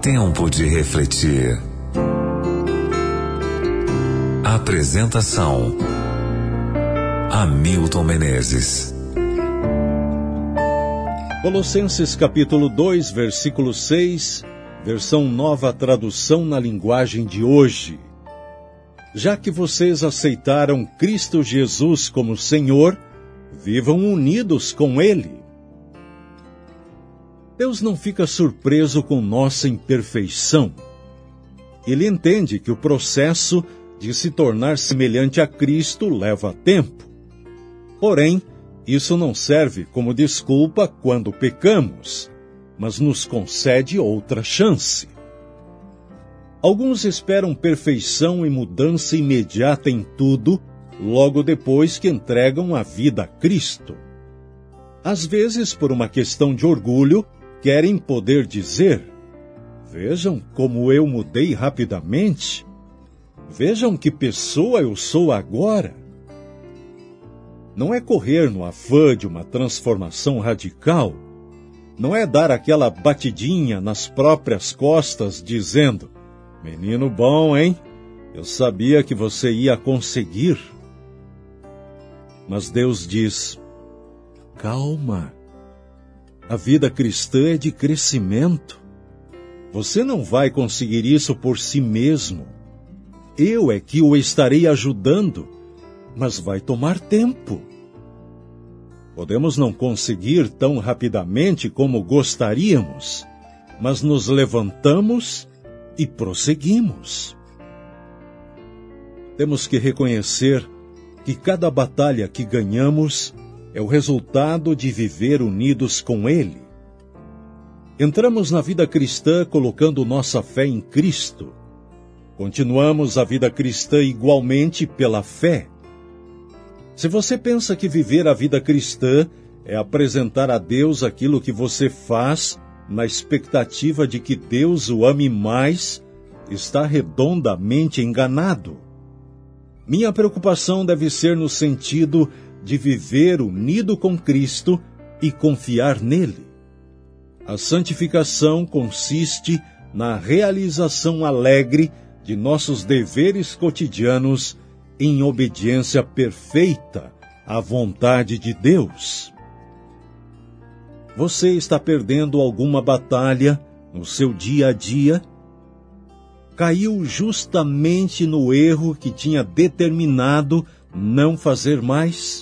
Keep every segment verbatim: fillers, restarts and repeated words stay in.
Tempo de refletir. Apresentação: Hamilton Menezes. Colossenses capítulo dois, versículo seis, versão Nova Tradução na linguagem de hoje. Já que vocês aceitaram Cristo Jesus como Senhor, vivam unidos com Ele. Deus não fica surpreso com nossa imperfeição. Ele entende que o processo de se tornar semelhante a Cristo leva tempo. Porém, isso não serve como desculpa quando pecamos, mas nos concede outra chance. Alguns esperam perfeição e mudança imediata em tudo, logo depois que entregam a vida a Cristo. Às vezes, por uma questão de orgulho, querem poder dizer: vejam como eu mudei rapidamente. Vejam que pessoa eu sou agora. Não é correr no afã de uma transformação radical. Não é dar aquela batidinha nas próprias costas dizendo: menino bom, hein? Eu sabia que você ia conseguir. Mas Deus diz: calma. A vida cristã é de crescimento. Você não vai conseguir isso por si mesmo. Eu é que o estarei ajudando, mas vai tomar tempo. Podemos não conseguir tão rapidamente como gostaríamos, mas nos levantamos e prosseguimos. Temos que reconhecer que cada batalha que ganhamos é o resultado de viver unidos com Ele. Entramos na vida cristã colocando nossa fé em Cristo. Continuamos a vida cristã igualmente pela fé. Se você pensa que viver a vida cristã é apresentar a Deus aquilo que você faz na expectativa de que Deus o ame mais, está redondamente enganado. Minha preocupação deve ser no sentido de viver unido com Cristo e confiar nele. A santificação consiste na realização alegre de nossos deveres cotidianos em obediência perfeita à vontade de Deus. Você está perdendo alguma batalha no seu dia a dia? Caiu justamente no erro que tinha determinado não fazer mais?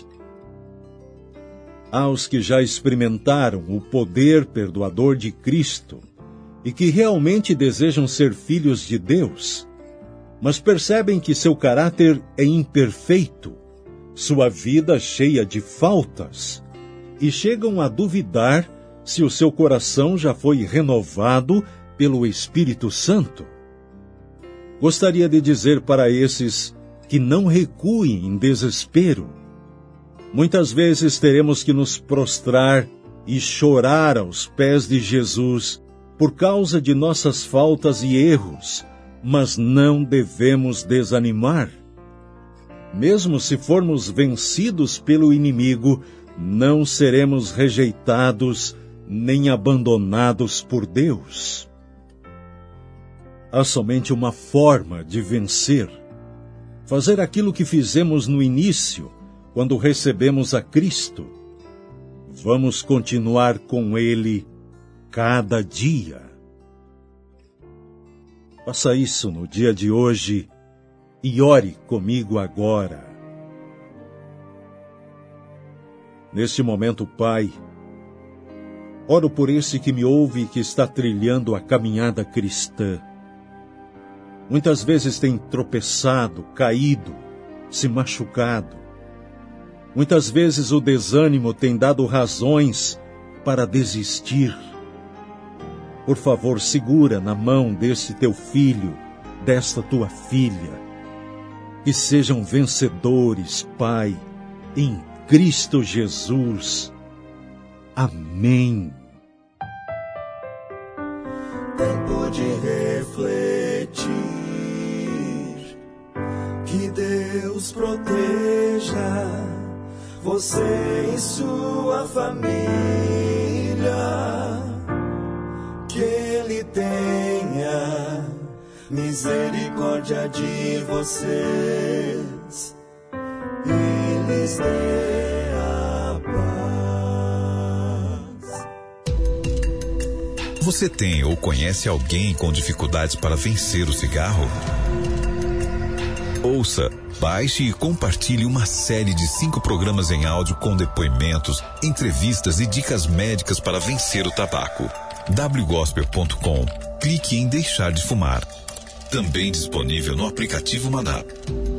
Aos que já experimentaram o poder perdoador de Cristo e que realmente desejam ser filhos de Deus, mas percebem que seu caráter é imperfeito, sua vida cheia de faltas, e chegam a duvidar se o seu coração já foi renovado pelo Espírito Santo. Gostaria de dizer para esses que não recuem em desespero. Muitas vezes teremos que nos prostrar e chorar aos pés de Jesus por causa de nossas faltas e erros, mas não devemos desanimar. Mesmo se formos vencidos pelo inimigo, não seremos rejeitados nem abandonados por Deus. Há somente uma forma de vencer: fazer aquilo que fizemos no início, quando recebemos a Cristo. Vamos continuar com Ele cada dia. Faça isso no dia de hoje e ore comigo agora. Neste momento, Pai, oro por esse que me ouve e que está trilhando a caminhada cristã. Muitas vezes tem tropeçado, caído, se machucado. Muitas vezes o desânimo tem dado razões para desistir. Por favor, segura na mão desse teu filho, desta tua filha. Que sejam vencedores, Pai, em Cristo Jesus. Amém. Tempo de refletir. Que Deus proteja você e sua família, que Ele tenha misericórdia de vocês e lhes dê a paz. Você tem ou conhece alguém com dificuldades para vencer o cigarro? Ouça, baixe e compartilhe uma série de cinco programas em áudio com depoimentos, entrevistas e dicas médicas para vencer o tabaco. w gospel ponto com. Clique em deixar de fumar. Também disponível no aplicativo Maná.